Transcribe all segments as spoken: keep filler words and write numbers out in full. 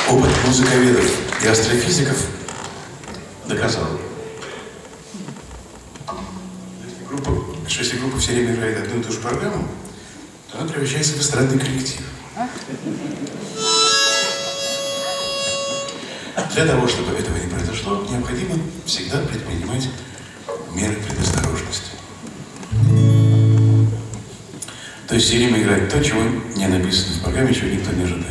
Опыт музыковедов и астрофизиков доказал. Если группа, что если группа все время играет одну и ту же программу, то она превращается в эстрадный коллектив. Для того, чтобы этого не произошло, необходимо всегда предпринимать меры предосторожности. То есть все время играть то, чего не написано в программе, чего никто не ожидает.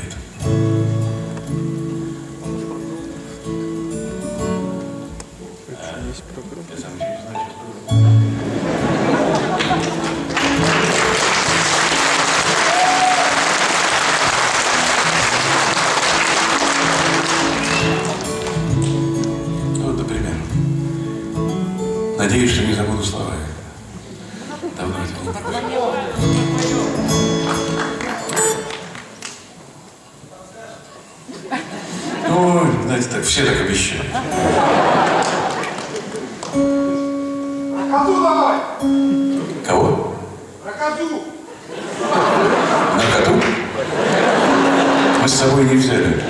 Вот, например, надеюсь, что не забуду слова. Давно этого не было. Ну, знаете, так, все так обещают. Ракаду давай! Кого? Ракаду! На коду? Мы с собой не взяли.